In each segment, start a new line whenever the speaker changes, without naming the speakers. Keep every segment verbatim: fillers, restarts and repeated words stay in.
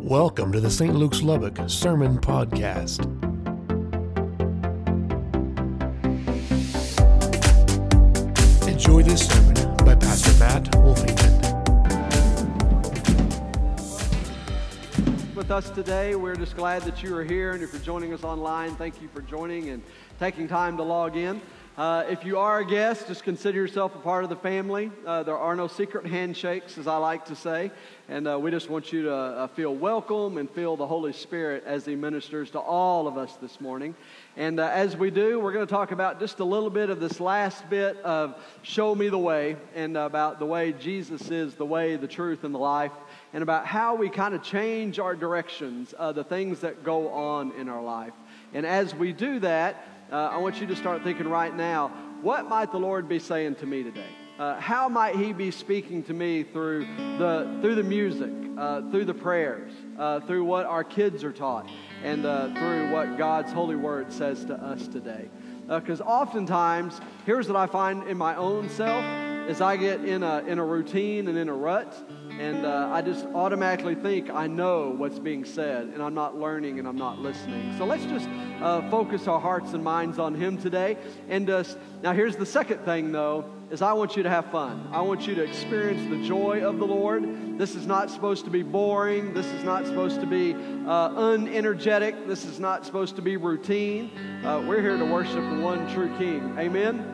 Welcome to the Saint Luke's Lubbock Sermon Podcast. Enjoy this sermon by Pastor Matt Wolfington.
With us today, we're just glad that you are here, and if you're joining us online, thank you for joining and taking time to log in. Uh, if you are a guest, just consider yourself a part of the family. Uh, there are no secret handshakes, as I like to say, and uh, we just want you to uh, feel welcome and feel the Holy Spirit as He ministers to all of us this morning. And uh, as we do, we're going to talk about just a little bit of this last bit of Show Me the Way, and about the way Jesus is the way, the truth, and the life, and about how we kind of change our directions, uh, the things that go on in our life. And as we do that, Uh, I want you to start thinking right now, what might the Lord be saying to me today? Uh, how might He be speaking to me through the through the music, uh, through the prayers, uh, through what our kids are taught, and uh, through what God's holy word says to us today? Because uh, oftentimes, here's what I find in my own self, is I get in a in a routine and in a rut, and uh, I just automatically think I know what's being said, and I'm not learning and I'm not listening. So let's just uh, focus our hearts and minds on Him today. And uh, now here's the second thing, though, is I want you to have fun. I want you to experience the joy of the Lord. This is not supposed to be boring. This is not supposed to be uh, unenergetic. This is not supposed to be routine. Uh, we're here to worship the one true King. Amen?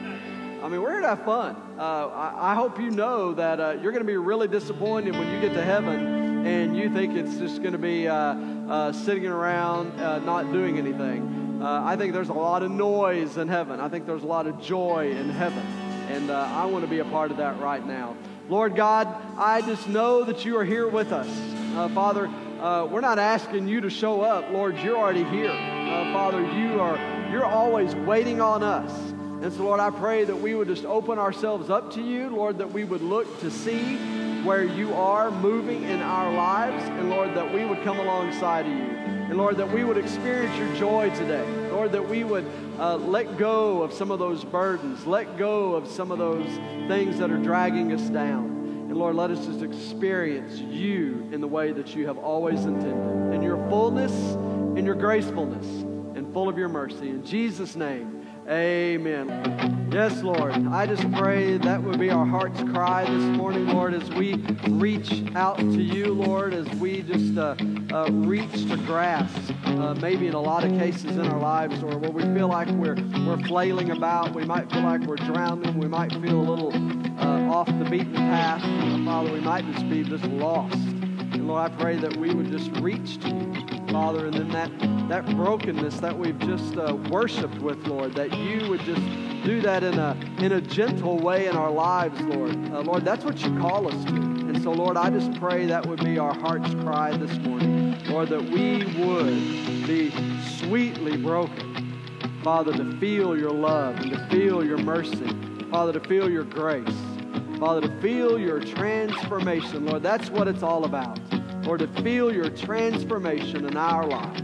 I mean, we're here to have fun. Uh, I, I hope you know that uh, you're going to be really disappointed when you get to heaven and you think it's just going to be uh, uh, sitting around uh, not doing anything. Uh, I think there's a lot of noise in heaven. I think there's a lot of joy in heaven. And uh, I want to be a part of that right now. Lord God, I just know that you are here with us. Uh, Father, uh, we're not asking you to show up. Lord, you're already here. Uh, Father, you are, you're always waiting on us. And so, Lord, I pray that we would just open ourselves up to you, Lord, that we would look to see where you are moving in our lives, and, Lord, that we would come alongside of you. And, Lord, that we would experience your joy today. Lord, that we would uh, let go of some of those burdens, let go of some of those things that are dragging us down. And, Lord, let us just experience you in the way that you have always intended, in your fullness, in your gracefulness, and full of your mercy. In Jesus' name, amen. Yes, Lord. I just pray that would be our heart's cry this morning, Lord, as we reach out to you, Lord, as we just uh, uh, reach to grasp, uh, maybe in a lot of cases in our lives, or where we feel like we're we're flailing about, we might feel like we're drowning, we might feel a little uh, off the beaten path. Father, we might just be just lost. And Lord, I pray that we would just reach to you, Father, and then that, that brokenness that we've just uh, worshiped with, Lord, that you would just do that in a in a gentle way in our lives, Lord. Uh, Lord, that's what you call us to. And so, Lord, I just pray that would be our heart's cry this morning, Lord, that we would be sweetly broken, Father, to feel your love and to feel your mercy, Father, to feel your grace, Father, to feel your transformation, Lord. That's what it's all about. Lord, to feel your transformation in our lives.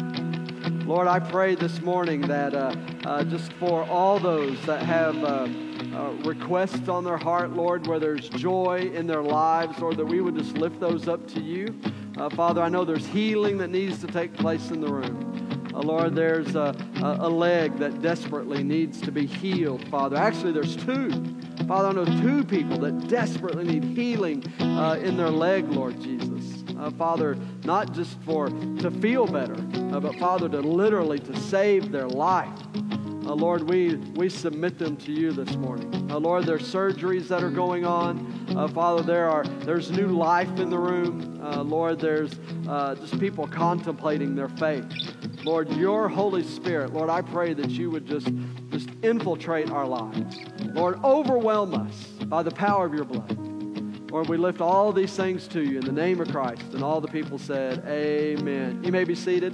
Lord, I pray this morning that uh, uh, just for all those that have uh, uh, requests on their heart, Lord, where there's joy in their lives, Lord, that we would just lift those up to you. Uh, Father, I know there's healing that needs to take place in the room. Uh, Lord, there's a, a leg that desperately needs to be healed, Father. Actually, there's two. Father, I know two people that desperately need healing uh, in their leg, Lord Jesus. Uh, Father, not just for to feel better, uh, but Father, to literally to save their life. Uh, Lord, we, we submit them to you this morning. Uh, Lord, there's surgeries that are going on. Uh, Father, there are there's new life in the room. Uh, Lord, there's uh, just people contemplating their faith. Lord, your Holy Spirit, Lord, I pray that you would just, just infiltrate our lives. Lord, overwhelm us by the power of your blood. Lord, we lift all these things to you in the name of Christ. And all the people said, amen. You may be seated.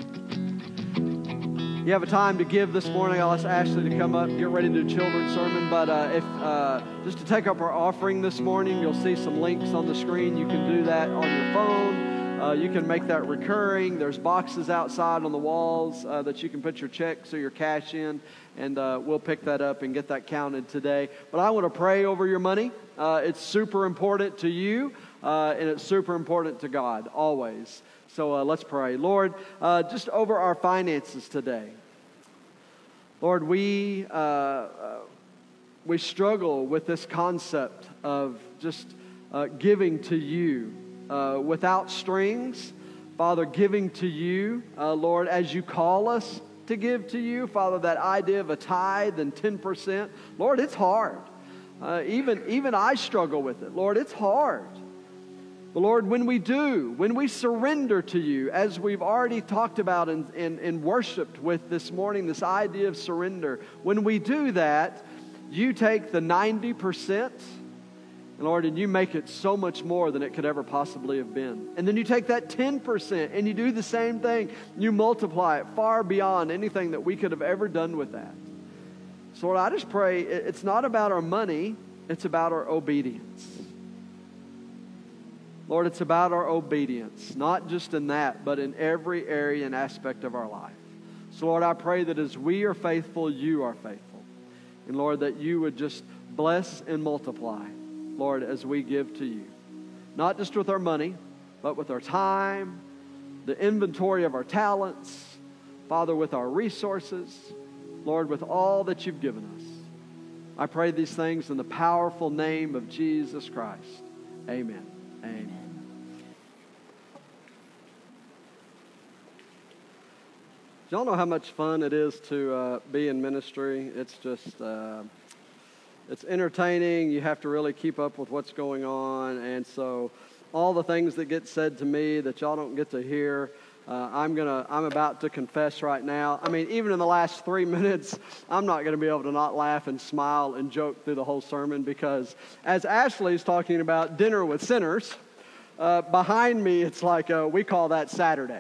You have a time to give this morning. I'll ask Ashley to come up and get ready to do children's sermon. But uh, if uh, just to take up our offering this morning, you'll see some links on the screen. You can do that on your phone. Uh, you can make that recurring. There's boxes outside on the walls uh, that you can put your checks or your cash in, and uh, we'll pick that up and get that counted today. But I want to pray over your money. Uh, it's super important to you. uh, and it's super important to God, always. So uh, let's pray. Lord, uh, just over our finances today. Lord, we, uh, uh, we struggle with this concept of just uh, giving to you uh, without strings. Father, giving to you, uh, Lord, as you call us to give to you. Father, that idea of a tithe and ten percent, Lord, it's hard. Uh, even, even I struggle with it. Lord, it's hard. But Lord, when we do, when we surrender to you, as we've already talked about and, and, and worshiped with this morning, this idea of surrender, when we do that, you take the ninety percent, and Lord, and you make it so much more than it could ever possibly have been. And then you take that ten percent and you do the same thing. You multiply it far beyond anything that we could have ever done with that. So Lord, I just pray it's not about our money, it's about our obedience. Lord, it's about our obedience, not just in that, but in every area and aspect of our life. So Lord, I pray that as we are faithful, you are faithful. And Lord, that you would just bless and multiply, Lord, as we give to you. Not just with our money, but with our time, the inventory of our talents, Father, with our resources, Lord, with all that you've given us. I pray these things in the powerful name of Jesus Christ. Amen. Amen. Do y'all know how much fun it is to uh, be in ministry? It's just, uh, it's entertaining. You have to really keep up with what's going on. And so all the things that get said to me that y'all don't get to hear, uh, I'm gonna, I'm about to confess right now. I mean, even in the last three minutes, I'm not going to be able to not laugh and smile and joke through the whole sermon, because as Ashley's talking about dinner with sinners, uh, behind me, it's like, uh, we call that Saturday.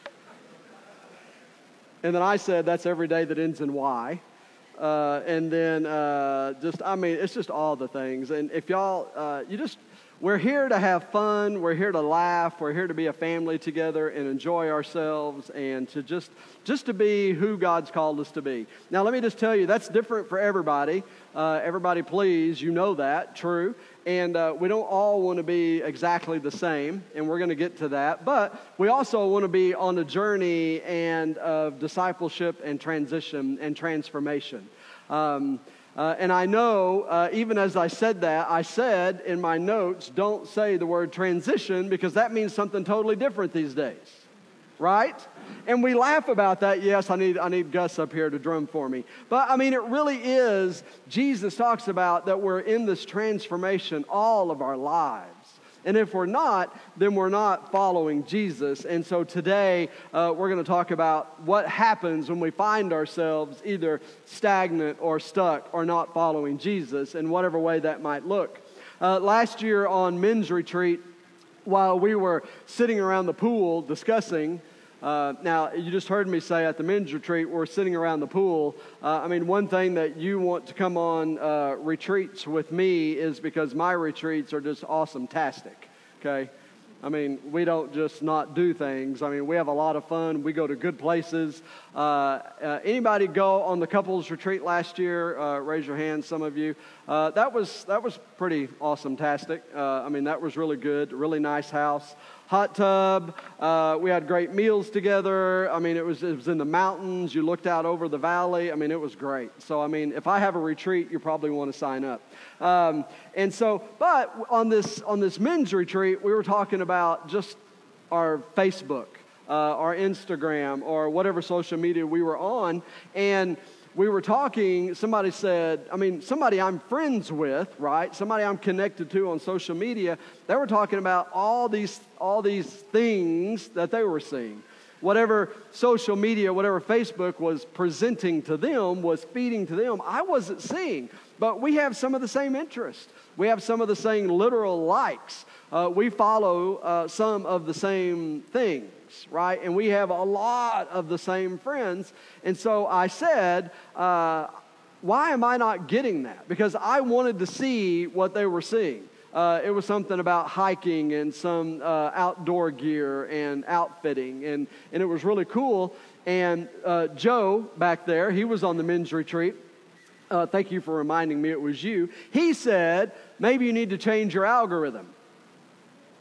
And then I said, that's every day that ends in Y. Uh, and then uh, just, I mean, it's just all the things. And if y'all, uh, you just, we're here to have fun. We're here to laugh. We're here to be a family together and enjoy ourselves and to just, just to be who God's called us to be. Now, let me just tell you, that's different for everybody. Uh, everybody, please, you know that, true. And uh, we don't all want to be exactly the same, and we're going to get to that. But we also want to be on a journey and of discipleship and transition and transformation. Um, uh, and I know, uh, even as I said that, I said in my notes, don't say the word transition, because that means something totally different these days, right? And we laugh about that. Yes, I need I need Gus up here to drum for me. But, I mean, it really is, Jesus talks about that we're in this transformation all of our lives. And if we're not, then we're not following Jesus. And so today, uh, we're going to talk about what happens when we find ourselves either stagnant or stuck or not following Jesus, in whatever way that might look. Uh, last year on men's retreat, while we were sitting around the pool discussing, uh, now you just heard me say at the men's retreat, we're sitting around the pool. Uh, I mean, one thing that you want to come on uh, retreats with me is because my retreats are just awesome-tastic, okay? I mean, we don't just not do things. I mean, we have a lot of fun. We go to good places. Uh, uh, anybody go on the couples retreat last year? Uh, raise your hand, some of you. Uh, that was that was pretty awesome-tastic. Uh, I mean, that was really good. Really nice house. Hot tub. Uh, we had great meals together. I mean, it was it was in the mountains. You looked out over the valley. I mean, it was great. So, I mean, if I have a retreat, you probably want to sign up. Um, and so, but on this on this men's retreat, we were talking about just our Facebook, uh, our Instagram, or whatever social media we were on, and we were talking, somebody said, I mean, somebody I'm friends with, right? Somebody I'm connected to on social media, they were talking about all these all these things that they were seeing. Whatever social media, whatever Facebook was presenting to them, was feeding to them, I wasn't seeing. But we have some of the same interests. We have some of the same literal likes. Uh, we follow uh, some of the same things, right? And we have a lot of the same friends. And so I said, uh, why am I not getting that? Because I wanted to see what they were seeing. Uh, it was something about hiking and some uh, outdoor gear and outfitting, and, and it was really cool. And uh, Joe back there, he was on the men's retreat. Uh, thank you for reminding me it was you. He said, maybe you need to change your algorithm.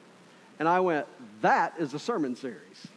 And I went, that is a sermon series.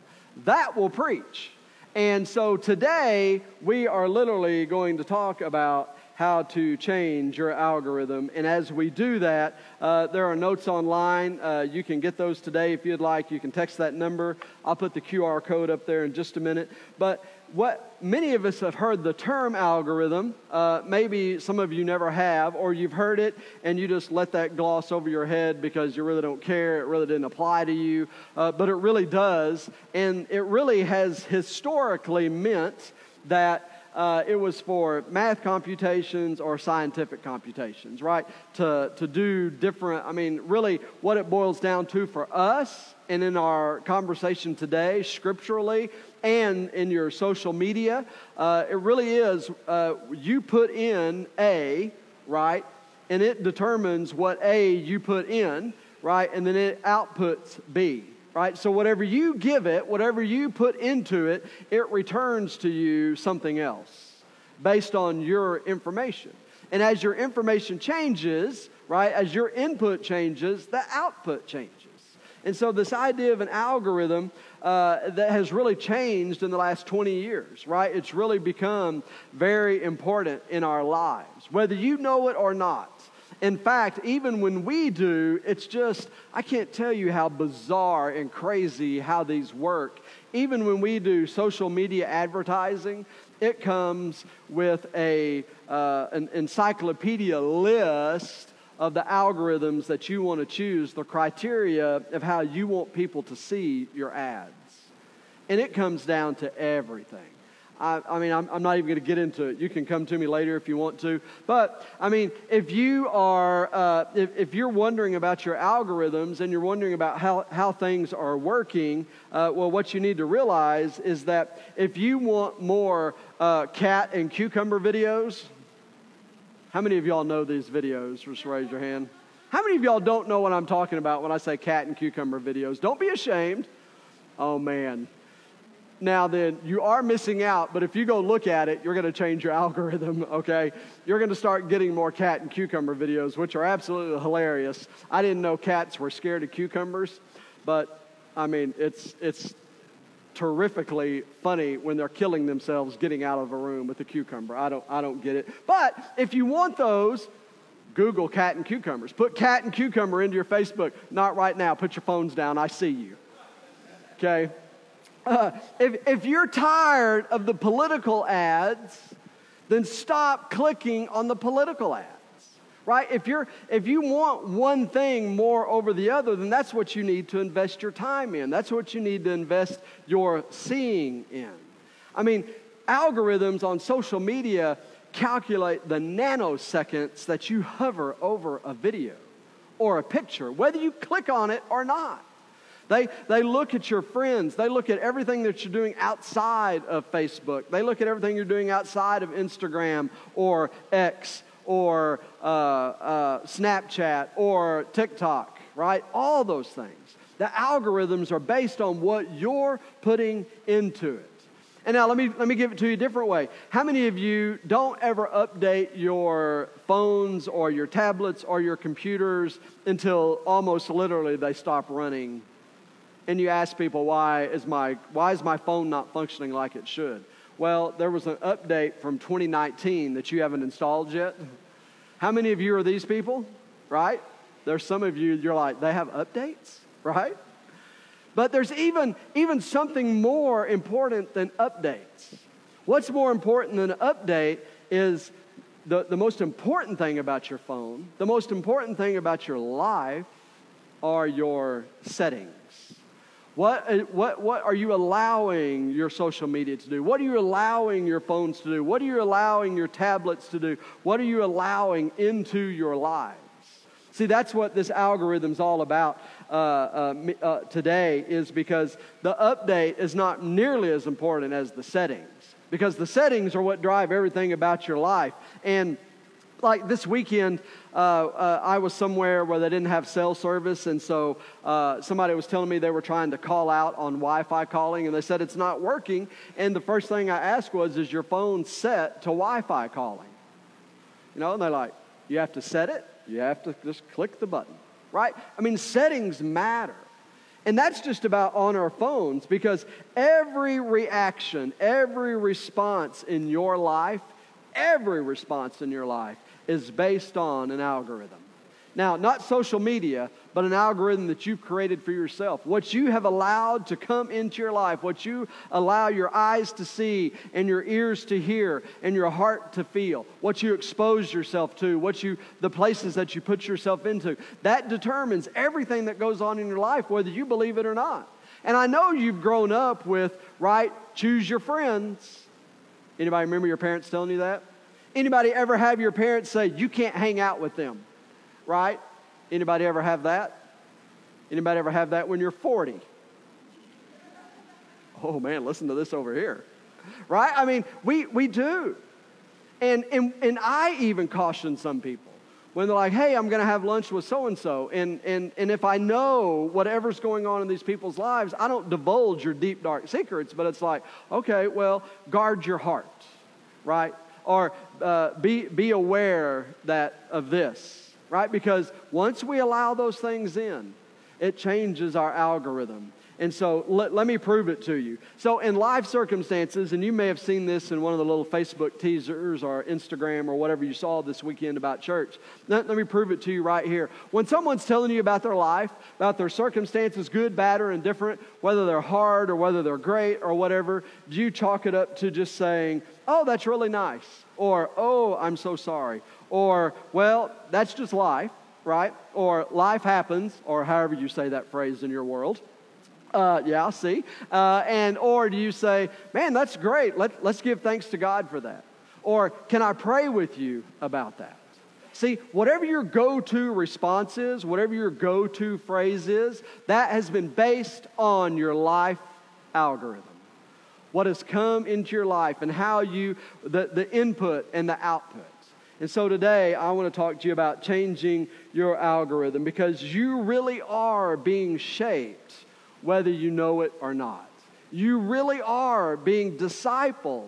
That will preach. And so today, we are literally going to talk about how to change your algorithm. And as we do that, uh, there are notes online. Uh, you can get those today if you'd like. You can text that number. I'll put the Q R code up there in just a minute. But what many of us have heard the term algorithm, uh, maybe some of you never have, or you've heard it and you just let that gloss over your head because you really don't care, it really didn't apply to you, uh, but it really does, and it really has historically meant that Uh, it was for math computations or scientific computations, right? To to do different, I mean, really what it boils down to for us and in our conversation today, scripturally, and in your social media, uh, it really is, uh, you put in A, right? And it determines what A you put in, right? And then it outputs B. Right? So whatever you give it, whatever you put into it, it returns to you something else based on your information. And as your information changes, right, as your input changes, the output changes. And so this idea of an algorithm uh, that has really changed in the last twenty years, right? It's really become very important in our lives, whether you know it or not. In fact, even when we do, it's just, I can't tell you how bizarre and crazy how these work. Even when we do social media advertising, it comes with a uh, an encyclopedia list of the algorithms that you want to choose, the criteria of how you want people to see your ads. And it comes down to everything. I, I mean, I'm, I'm not even going to get into it. You can come to me later if you want to. But, I mean, if you are, uh, if, if you're wondering about your algorithms and you're wondering about how, how things are working, uh, well, what you need to realize is that if you want more uh, cat and cucumber videos, how many of y'all know these videos? Just raise your hand. How many of y'all don't know what I'm talking about when I say cat and cucumber videos? Don't be ashamed. Oh, man. Now then, you are missing out, but if you go look at it, you're going to change your algorithm, okay? You're going to start getting more cat and cucumber videos, which are absolutely hilarious. I didn't know cats were scared of cucumbers, but, I mean, it's it's terrifically funny when they're killing themselves getting out of a room with a cucumber. I don't, I don't get it. But if you want those, Google cat and cucumbers. Put cat and cucumber into your Facebook. Not right now. Put your phones down. I see you, okay? Uh, if, if you're tired of the political ads, then stop clicking on the political ads, right? If you're if you want one thing more over the other, then that's what you need to invest your time in. That's what you need to invest your seeing in. I mean, algorithms on social media calculate the nanoseconds that you hover over a video or a picture, whether you click on it or not. They, they look at your friends. They look at everything that you're doing outside of Facebook. They look at everything you're doing outside of Instagram or X or uh, uh, Snapchat or TikTok, right? All those things. The algorithms are based on what you're putting into it. And now let me let me give it to you a different way. How many of you don't ever update your phones or your tablets or your computers until almost literally they stop running? And you ask people, why is my why is my phone not functioning like it should? Well, there was an update from twenty nineteen that you haven't installed yet. How many of you are these people? Right? There's some of you, you're like, they have updates, right? But there's even, even something more important than updates. What's more important than an update is the, the most important thing about your phone, the most important thing about your life are your settings. What, what, what are you allowing your social media to do? What are you allowing your phones to do? What are you allowing your tablets to do? What are you allowing into your lives? See, that's what this algorithm's all about uh, uh, uh, today, is because the update is not nearly as important as the settings, because the settings are what drive everything about your life. And like this weekend, uh, uh, I was somewhere where they didn't have cell service, and so uh, somebody was telling me they were trying to call out on Wi-Fi calling, and they said it's not working. And the first thing I asked was, is your phone set to Wi-Fi calling? You know, and they're like, you have to set it. You have to just click the button, right? I mean, settings matter. And that's just about on our phones, because every reaction, every response in your life, every response in your life is based on an algorithm. Now, not social media, but an algorithm that you've created for yourself. What you have allowed to come into your life, what you allow your eyes to see and your ears to hear and your heart to feel, what you expose yourself to, what you, the places that you put yourself into, that determines everything that goes on in your life, whether you believe it or not. And I know you've grown up with, right, choose your friends. Anybody remember your parents telling you that? Anybody ever have your parents say, you can't hang out with them? Right? Anybody ever have that? Anybody ever have that when you're forty? Oh man, listen to this over here. Right? I mean, we, we do. And, and, and I even caution some people when they're like, hey, I'm going to have lunch with so-and-so. And, and, and if I know whatever's going on in these people's lives, I don't divulge your deep, dark secrets, but it's like, okay, well, guard your heart. Right? Or uh, be, be aware that of this. Right? Because once we allow those things in, it changes our algorithm. And so let, let me prove it to you. So in life circumstances, and you may have seen this in one of the little Facebook teasers or Instagram or whatever you saw this weekend about church. Let, let me prove it to you right here. When someone's telling you about their life, about their circumstances, good, bad, or indifferent, whether they're hard or whether they're great or whatever, do you chalk it up to just saying, oh, that's really nice? Or, oh, I'm so sorry. Or, well, that's just life, right? Or life happens, or however you say that phrase in your world. Uh, yeah, see. Uh, and or do you say, man, that's great. Let, let's give thanks to God for that. Or can I pray with you about that? See, whatever your go-to response is, whatever your go-to phrase is, that has been based on your life algorithm. What has come into your life and how you, the, the input and the output. And so today, I want to talk to you about changing your algorithm, because you really are being shaped whether you know it or not. You really are being discipled.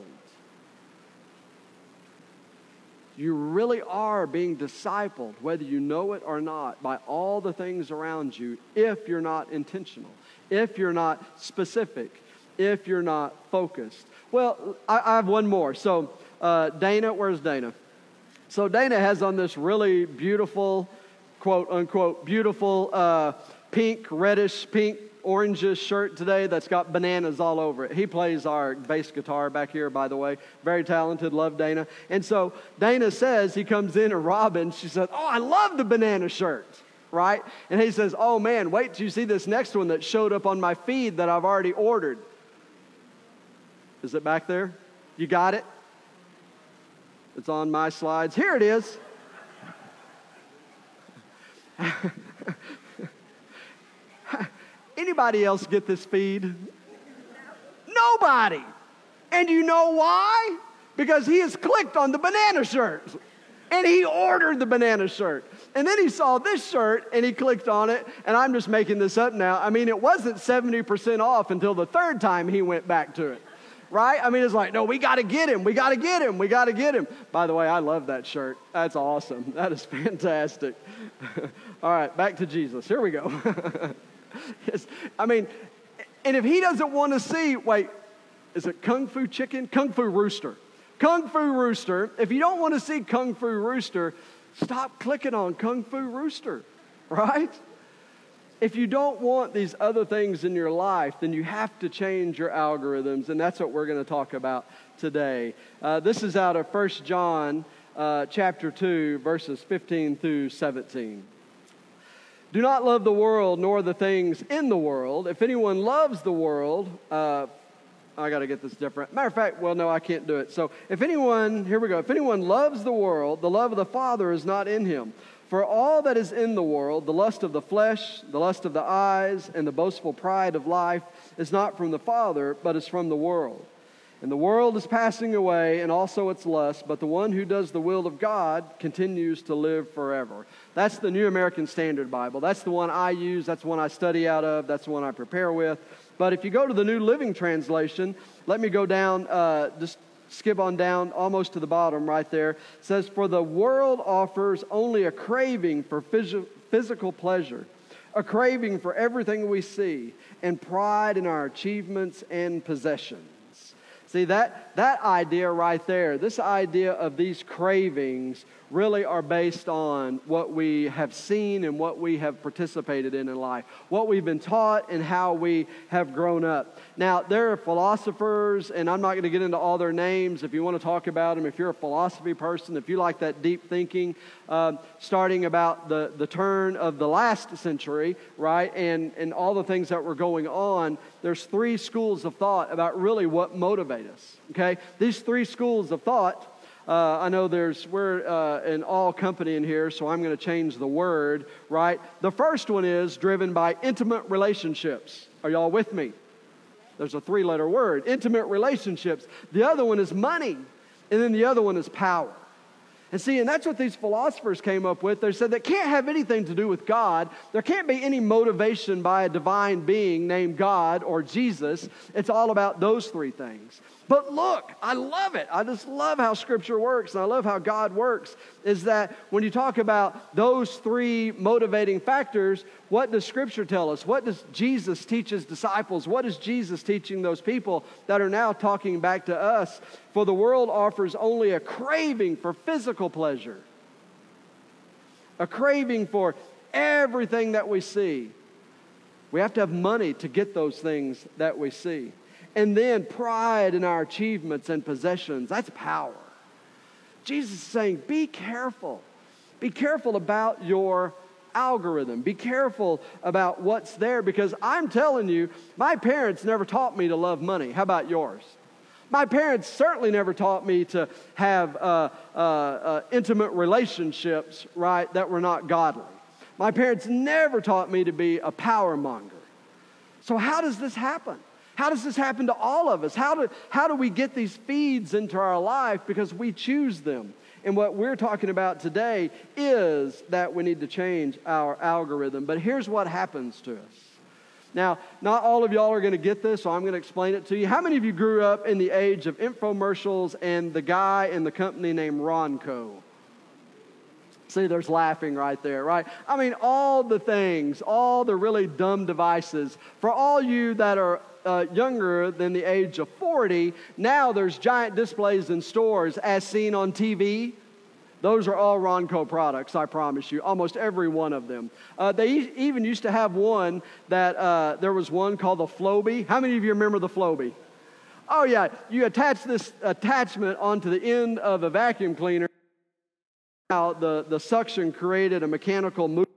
You really are being discipled, whether you know it or not, by all the things around you, if you're not intentional, if you're not specific, if you're not focused. Well, I, I have one more. So uh, Dana, where's Dana? So Dana has on this really beautiful, quote unquote, beautiful uh, pink, reddish, pink, orangish shirt today that's got bananas all over it. He plays our bass guitar back here, by the way. Very talented, love Dana. And so Dana says, he comes in and Robin, she said, oh, I love the banana shirt, right? And he says, oh man, wait till you see this next one that showed up on my feed that I've already ordered. Is it back there? You got it? It's on my slides. Here it is. Anybody else get this feed? Nobody. And you know why? Because he has clicked on the banana shirt. And he ordered the banana shirt. And then he saw this shirt and he clicked on it. And I'm just making this up now. I mean, it wasn't seventy percent off until the third time he went back to it. Right? I mean, it's like, no, we got to get him. We got to get him. We got to get him. By the way, I love that shirt. That's awesome. That is fantastic. All right, back to Jesus. Here we go. Yes. I mean, and if he doesn't want to see, wait, is it Kung Fu Chicken? Kung Fu Rooster. Kung Fu Rooster. If you don't want to see Kung Fu Rooster, stop clicking on Kung Fu Rooster, right? If you don't want these other things in your life, then you have to change your algorithms, and that's what we're going to talk about today. Uh, this is out of First John uh, chapter two, verses fifteen through seventeen. Do not love the world nor the things in the world. If anyone loves the world, uh, I got to get this different. Matter of fact, well, no, I can't do it. So if anyone, here we go. If anyone loves the world, the love of the Father is not in him. For all that is in the world, the lust of the flesh, the lust of the eyes, and the boastful pride of life is not from the Father, but is from the world. And the world is passing away, and also its lust, but the one who does the will of God continues to live forever. That's the New American Standard Bible. That's the one I use. That's the one I study out of. That's the one I prepare with. But if you go to the New Living Translation, let me go down, uh, just skip on down almost to the bottom right there. It says, for the world offers only a craving for phys- physical pleasure. a craving for everything we see, and pride in our achievements and possessions. See, that, that idea right there, this idea of these cravings really are based on what we have seen and what we have participated in in life, what we've been taught and how we have grown up. Now, there are philosophers, and I'm not going to get into all their names. If you want to talk about them, if you're a philosophy person, if you like that deep thinking, uh, starting about the, the turn of the last century, right, and, and all the things that were going on, there's three schools of thought about really what motivate us, okay? These three schools of thought, uh, I know there's, we're uh, an all company in here, so I'm going to change the word, right? The first one is driven by intimate relationships. Are y'all with me? There's a three-letter word, intimate relationships. The other one is money, and then the other one is power. And see, and that's what these philosophers came up with. They said that can't have anything to do with God. There can't be any motivation by a divine being named God or Jesus. It's all about those three things. But look, I love it. I just love how Scripture works, and I love how God works, is that when you talk about those three motivating factors, what does Scripture tell us? What does Jesus teach His disciples? What is Jesus teaching those people that are now talking back to us? For the world offers only a craving for physical pleasure, a craving for everything that we see. We have to have money to get those things that we see. And then pride in our achievements and possessions. That's power. Jesus is saying, be careful. Be careful about your algorithm. Be careful about what's there, because I'm telling you, my parents never taught me to love money. How about yours? My parents certainly never taught me to have uh, uh, uh, intimate relationships, right, that were not godly. My parents never taught me to be a power monger. So how does this happen? How does this happen to all of us? How do, how do we get these feeds into our life? Because we choose them. And what we're talking about today is that we need to change our algorithm. But here's what happens to us. Now, not all of y'all are going to get this, so I'm going to explain it to you. How many of you grew up in the age of infomercials and the guy in the company named Ronco? See, there's laughing right there, right? I mean, all the things, all the really dumb devices. For all you that are uh, younger than the age of forty, now there's giant displays in stores as seen on T V. Those are all Ronco products, I promise you, almost every one of them. Uh, they e- even used to have one that, uh, there was one called the Flowbee. How many of you remember the Flowbee? Oh yeah, you attach this attachment onto the end of a vacuum cleaner. Now the, the suction created a mechanical movement.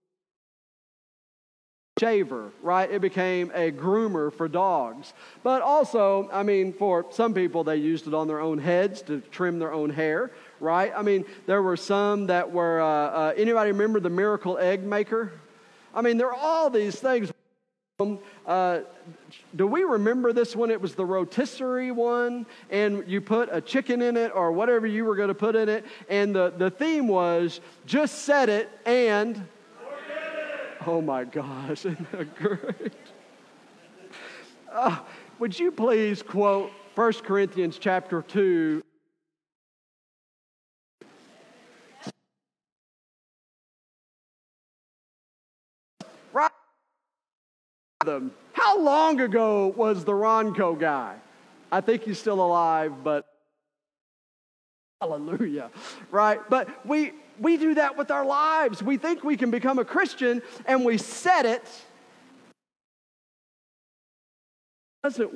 Shaver, right? It became a groomer for dogs. But also, I mean, for some people, they used it on their own heads to trim their own hair, right? I mean, there were some that were, uh, uh, anybody remember the Miracle Egg Maker? I mean, there are all these things. Uh, do we remember this one? It was the rotisserie one, and you put a chicken in it or whatever you were going to put in it, and the, the theme was, just set it and... Oh my gosh, isn't that great? Uh, would you please quote First Corinthians chapter two? Right. How long ago was the Ronco guy? I think he's still alive, but hallelujah, right? But we... We do that with our lives. We think we can become a Christian, and we set it. Doesn't.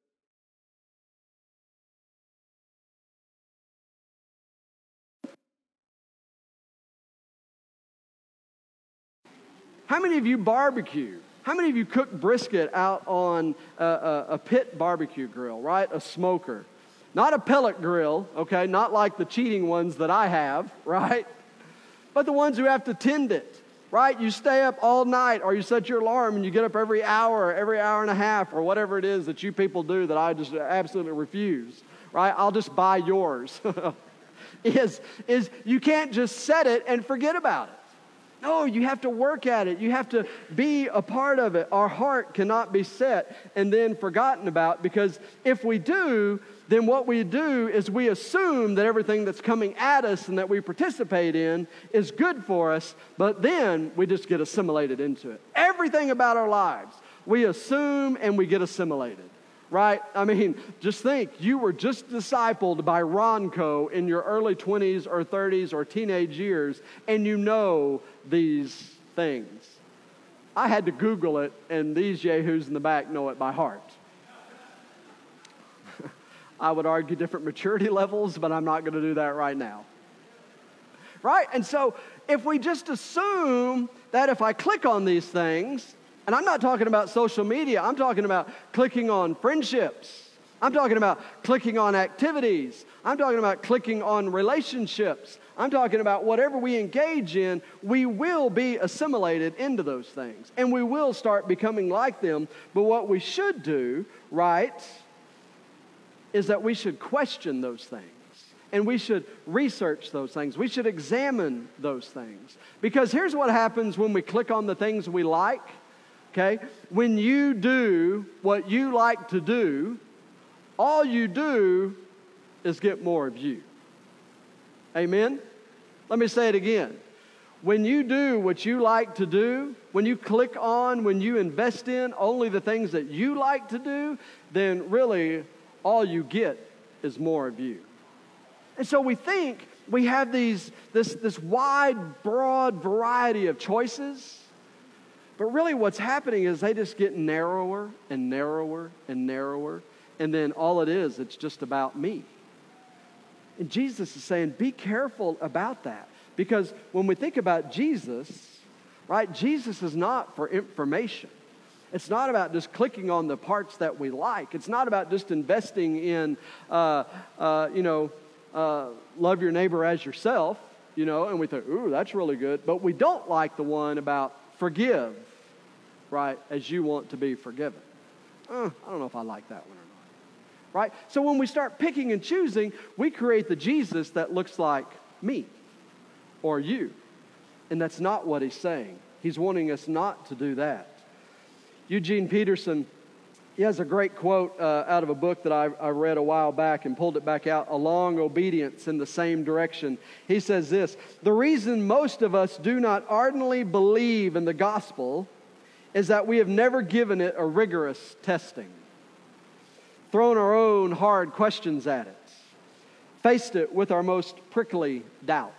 How many of you barbecue? How many of you cook brisket out on a, a, a pit barbecue grill, right? A smoker. Not a pellet grill, okay? Not like the cheating ones that I have, right? But the ones who have to tend it, right? You stay up all night, or you set your alarm and you get up every hour, or every hour and a half, or whatever it is that you people do that I just absolutely refuse, right? I'll just buy yours. is, is you can't just set it and forget about it. No, you have to work at it. You have to be a part of it. Our heart cannot be set and then forgotten about, because if we do, then what we do is we assume that everything that's coming at us and that we participate in is good for us, but then we just get assimilated into it. Everything about our lives, we assume and we get assimilated. Right? I mean, just think, you were just discipled by Ronco in your early twenties or thirties or teenage years, and you know these things. I had to Google it, and these yahoos in the back know it by heart. I would argue different maturity levels, but I'm not going to do that right now. Right? And so, if we just assume that if I click on these things, and I'm not talking about social media, I'm talking about clicking on friendships. I'm talking about clicking on activities. I'm talking about clicking on relationships. I'm talking about whatever we engage in, we will be assimilated into those things. And we will start becoming like them. But what we should do, right, is that we should question those things. And we should research those things. We should examine those things. Because here's what happens when we click on the things we like. Okay, when you do what you like to do, all you do is get more of you. Amen? Let me say it again. When you do what you like to do, when you click on, when you invest in only the things that you like to do, then really all you get is more of you. And so we think we have these this, this wide, broad variety of choices. But really what's happening is they just get narrower and narrower and narrower. And then all it is, it's just about me. And Jesus is saying, be careful about that. Because when we think about Jesus, right, Jesus is not for information. It's not about just clicking on the parts that we like. It's not about just investing in, uh, uh, you know, uh, love your neighbor as yourself, you know, and we think, ooh, that's really good. But we don't like the one about forgive, right, as you want to be forgiven. Uh, I don't know if I like that one or not, right? So when we start picking and choosing, we create the Jesus that looks like me or you. And that's not what he's saying. He's wanting us not to do that. Eugene Peterson, he has a great quote uh, out of a book that I, I read a while back and pulled it back out, A Long Obedience in the Same Direction. He says this: the reason most of us do not ardently believe in the gospel is that we have never given it a rigorous testing, thrown our own hard questions at it, faced it with our most prickly doubts.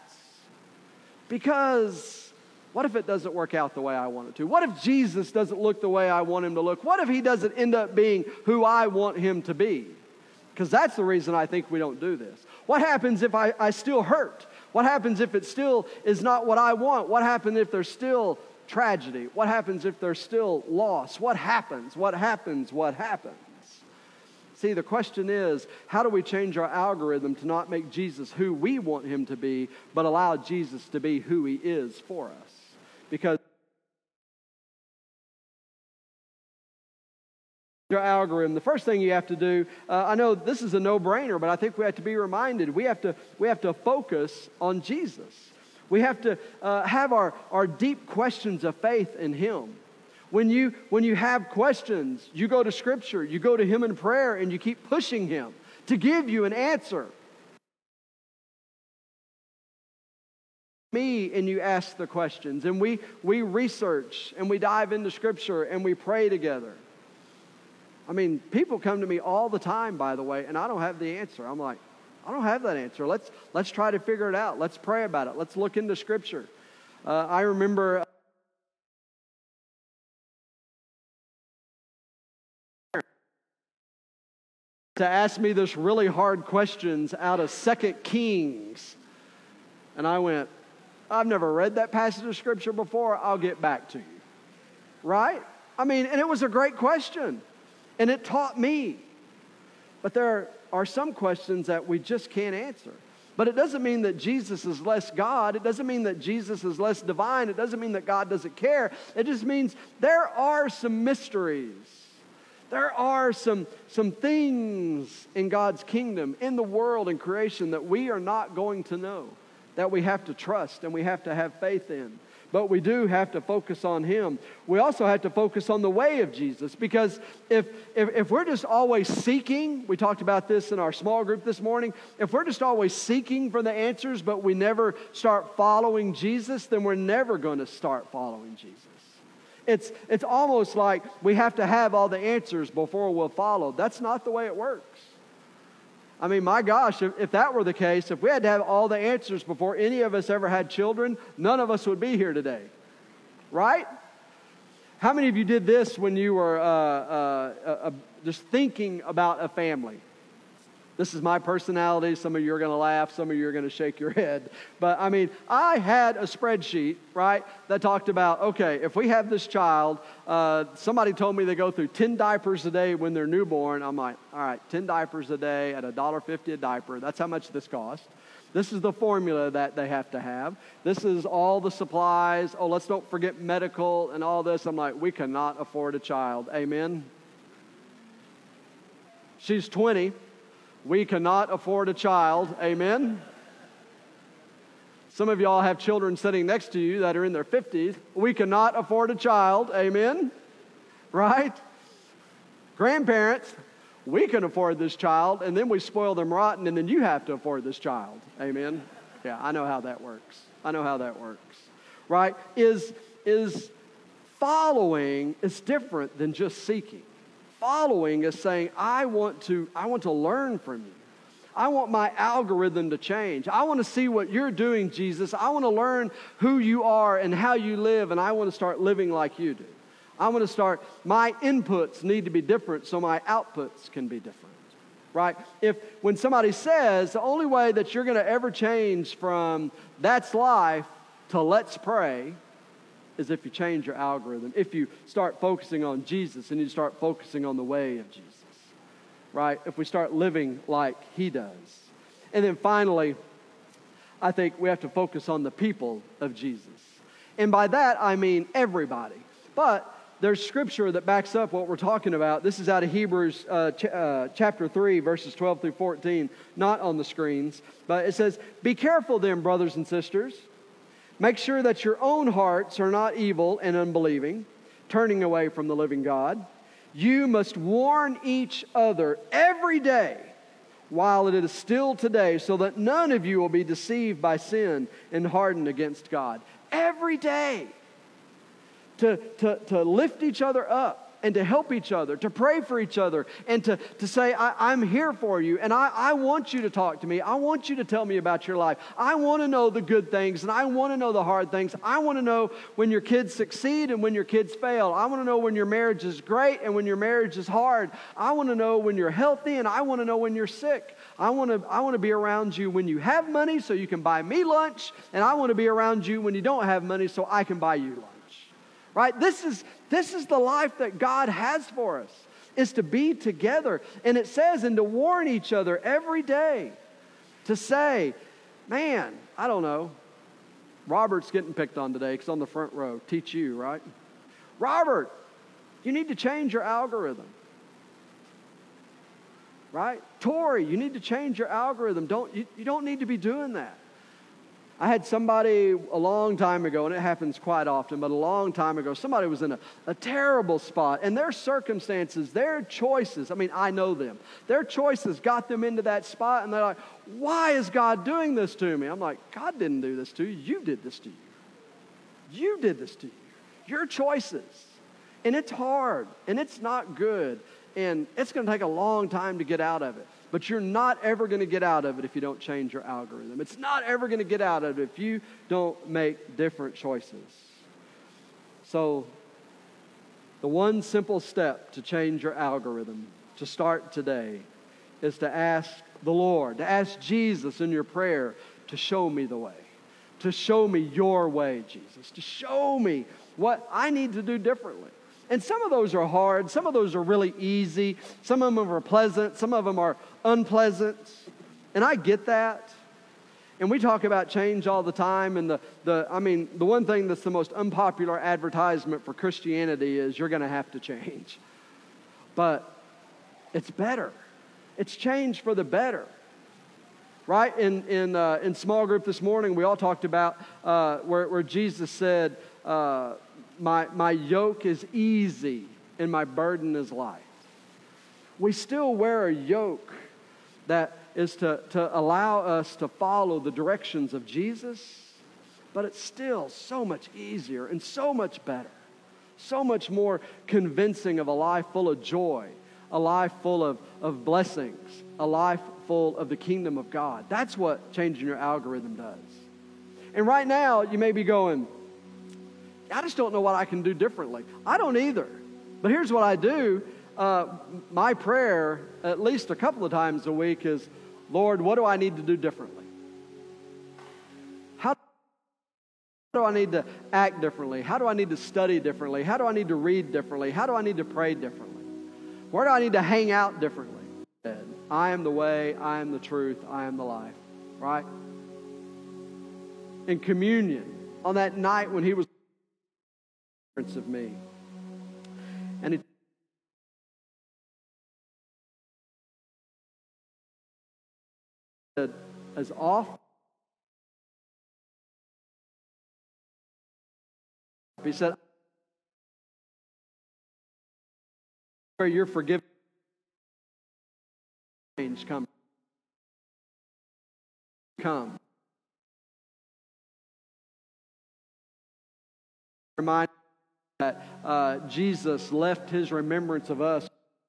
Because what if it doesn't work out the way I want it to? What if Jesus doesn't look the way I want him to look? What if he doesn't end up being who I want him to be? Because that's the reason I think we don't do this. What happens if I, I still hurt? What happens if it still is not what I want? What happens if there's still tragedy? What happens if there's still loss? What happens? What happens? What happens? See, the question is, how do we change our algorithm to not make Jesus who we want him to be, but allow Jesus to be who he is for us? Because your algorithm, the first thing you have to do, uh, I know this is a no-brainer, but I think we have to be reminded, we have to, we have to focus on Jesus. We have to uh, have our, our deep questions of faith in him. When you, when you have questions, you go to Scripture, you go to him in prayer, and you keep pushing him to give you an answer. Me and you ask the questions, and we, we research, and we dive into Scripture, and we pray together. I mean, people come to me all the time, by the way, and I don't have the answer. I'm like, I don't have that answer. Let's, let's try to figure it out. Let's pray about it. Let's look into Scripture. Uh, I remember to ask me this really hard questions out of Second Kings. And I went, I've never read that passage of Scripture before. I'll get back to you. Right? I mean, and it was a great question. And it taught me. But there are some questions that we just can't answer. But it doesn't mean that Jesus is less God. It doesn't mean that Jesus is less divine. It doesn't mean that God doesn't care. It just means there are some mysteries. There are some, some things in God's kingdom, in the world and creation that we are not going to know, that we have to trust and we have to have faith in. but we do have to focus on Him. We also have to focus on the way of Jesus, because if, if, if we're just always seeking, we talked about this in our small group this morning, if we're just always seeking for the answers, but we never start following Jesus, then we're never going to start following Jesus. It's, it's almost like we have to have all the answers before we'll follow. That's not the way it works. I mean, my gosh, if, if that were the case, if we had to have all the answers before any of us ever had children, none of us would be here today. Right? How many of you did this when you were uh, uh, uh, just thinking about a family? This is my personality. Some of you are going to laugh. Some of you are going to shake your head. But, I mean, I had a spreadsheet, right, that talked about, okay, if we have this child, uh, somebody told me they go through ten diapers a day when they're newborn. I'm like, all right, ten diapers a day at one dollar fifty a diaper. That's how much this costs. This is the formula that they have to have. This is all the supplies. Oh, let's don't forget medical and all this. I'm like, we cannot afford a child. Amen? She's twenty. We cannot afford a child. Amen? Some of y'all have children sitting next to you that are in their fifties. We cannot afford a child. Amen? Right? Grandparents, we can afford this child, and then we spoil them rotten, and then you have to afford this child. Amen? Yeah, I know how that works. I know how that works. Right? Is, is following is different than just seeking. Following is saying, I want to, I want to learn from you. I want my algorithm to change. I want to see what you're doing, Jesus. I want to learn who you are and how you live, and I want to start living like you do. I want to start, my inputs need to be different so my outputs can be different, right? If, when somebody says, the only way that you're going to ever change from that's life to let's pray is if you change your algorithm, if you start focusing on Jesus and you start focusing on the way of Jesus, right? If we start living like He does. And then finally, I think we have to focus on the people of Jesus. And by that, I mean everybody. But there's scripture that backs up what we're talking about. This is out of Hebrews uh, ch- uh, chapter three, verses twelve through fourteen, not on the screens. But it says, be careful then, brothers and sisters. Make sure that your own hearts are not evil and unbelieving, turning away from the living God. You must warn each other every day while it is still today, so that none of you will be deceived by sin and hardened against God. Every day. To, to, to lift each other up and to help each other, to pray for each other, and to, to say, I, I'm here for you, and I, I want you to talk to me. I want you to tell me about your life. I want to know the good things, and I want to know the hard things. I want to know when your kids succeed and when your kids fail. I want to know when your marriage is great and when your marriage is hard. I want to know when you're healthy, and I want to know when you're sick. I want to, I want to be around you when you have money so you can buy me lunch, and I want to be around you when you don't have money so I can buy you lunch. Right? This is, this is the life that God has for us, is to be together. And it says, and to warn each other every day, to say, man, I don't know, Robert's getting picked on today because on the front row. Teach you, right? Robert, you need to change your algorithm. Right? Tori, you need to change your algorithm. Don't, you, you don't need to be doing that. I had somebody a long time ago, and it happens quite often, but a long time ago, somebody was in a, a terrible spot, and their circumstances, their choices, I mean, I know them. Their choices got them into that spot, and they're like, why is God doing this to me? I'm like, God didn't do this to you. You did this to you. You did this to you. Your choices. And it's hard, and it's not good, and it's going to take a long time to get out of it. But you're not ever going to get out of it if you don't change your algorithm. It's not ever going to get out of it if you don't make different choices. So, the one simple step to change your algorithm, to start today, is to ask the Lord, to ask Jesus in your prayer to show me the way. To show me your way, Jesus. To show me what I need to do differently. And some of those are hard. Some of those are really easy. Some of them are pleasant. Some of them are unpleasant. And I get that. And we talk about change all the time. And the, the I mean, the one thing that's the most unpopular advertisement for Christianity is you're going to have to change. But it's better. It's change for the better. right? In in uh, in small group this morning, we all talked about uh, where, where Jesus said, uh, my, my yoke is easy and my burden is light. We still wear a yoke that is to, to allow us to follow the directions of Jesus, but it's still so much easier and so much better, so much more convincing of a life full of joy, a life full of, of blessings, a life full of the kingdom of God. That's what changing your algorithm does. And right now, you may be going, I just don't know what I can do differently. I don't either. But here's what I do. Uh, my prayer, at least a couple of times a week, is, Lord, what do I need to do differently? How do I need to act differently? How do I need to study differently? How do I need to read differently? How do I need to pray differently? Where do I need to hang out differently? I am the way, I am the truth, I am the life, right? In communion, on that night when he was of me, and it said, as often he said, where you're forgiven, change come, come. Remind that uh, Jesus left his remembrance of us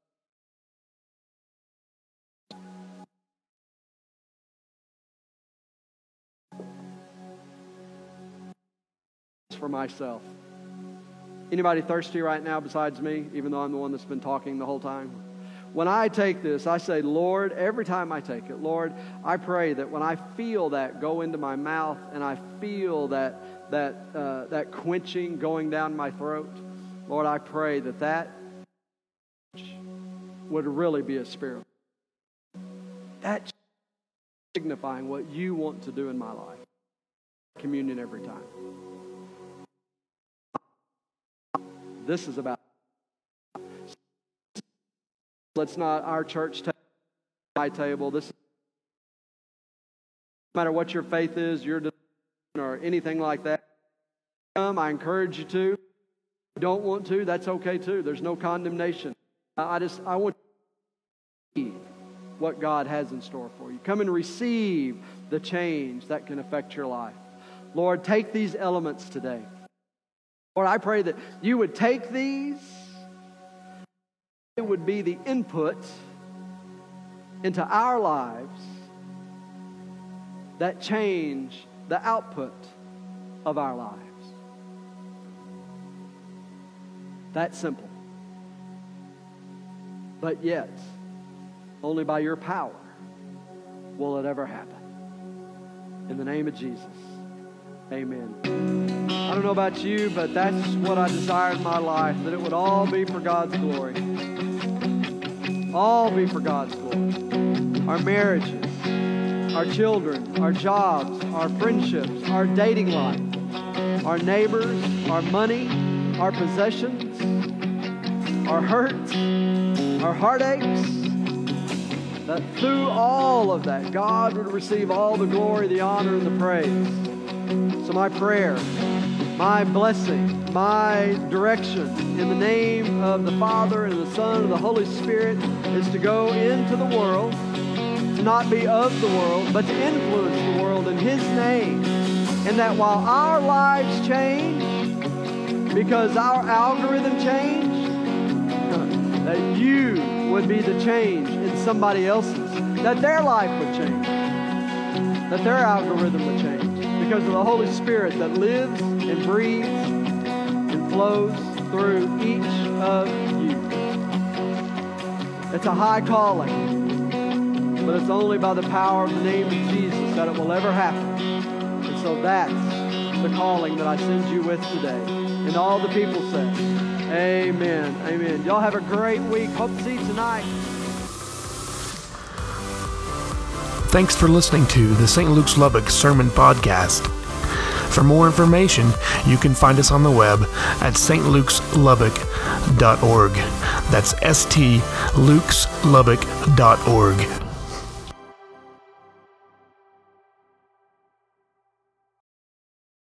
for myself. Anybody thirsty right now besides me, even though I'm the one that's been talking the whole time? When I take this, I say, Lord, every time I take it, Lord, I pray that when I feel that go into my mouth and I feel that that uh, that quenching going down my throat, Lord, I pray that that would really be a spirit. That signifying what you want to do in my life. Communion every time. This is about. Let's not our church take my table. This, no matter what your faith is, your or anything like that. Come, I encourage you to. If you don't want to, that's okay too. There's no condemnation. I just I want you to receive what God has in store for you. Come and receive the change that can affect your life. Lord, take these elements today. Lord, I pray that you would take these. It would be the input into our lives that change the output of our lives. That simple. But yet, only by your power will it ever happen. In the name of Jesus, amen. I don't know about you, but that's what I desire in my life, that it would all be for God's glory. All be for God's glory. Our marriages, our children, our jobs, our friendships, our dating life, our neighbors, our money, our possessions, our hurts, our heartaches, that through all of that, God would receive all the glory, the honor, and the praise. So my prayer, my blessing, my direction in the name of the Father and the Son and the Holy Spirit is to go into the world, to not be of the world, but to influence the world in His name. And that while our lives change, because our algorithm changed, that you would be the change in somebody else's, that their life would change, that their algorithm would change because of the Holy Spirit that lives and breathes and flows through each of you. It's a high calling, but it's only by the power of the name of Jesus that it will ever happen. And so that's the calling that I send you with today. And all the people say, amen, amen. Y'all have a great week. Hope to see you tonight.
Thanks for listening to the Saint Luke's Lubbock Sermon Podcast. For more information, you can find us on the web at s t lukes lubbock dot org. That's S T lukes lubbock dot org.